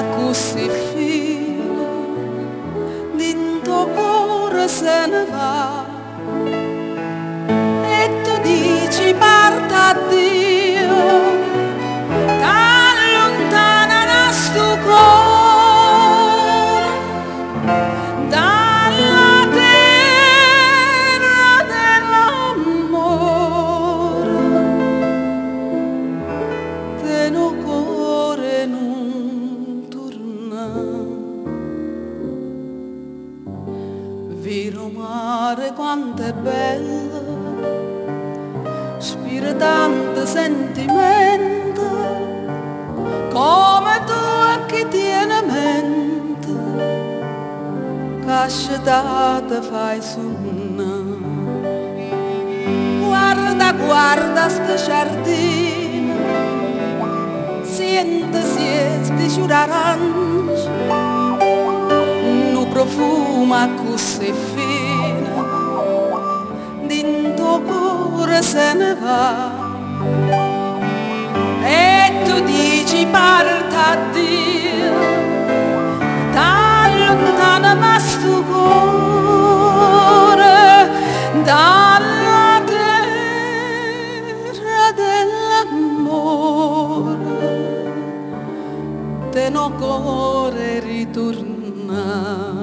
così fine, dentro cuore se ne va e tu dici parta Dio, t'allontana da sto cuore, dalla terra dell'amore, te no cuore non torna. Vero mare quanto è bello, spira tanto sentimento, come tu a chi tiene mente, cascetata fai suonare. Guarda, guarda sto giardino, sente sti ciurarance, nu profuma così fine, dentro cuore se ne va e tu dici parta Dio, t'allontana ma sto cuore dalla terra dell'amore, te no cuore ritorna.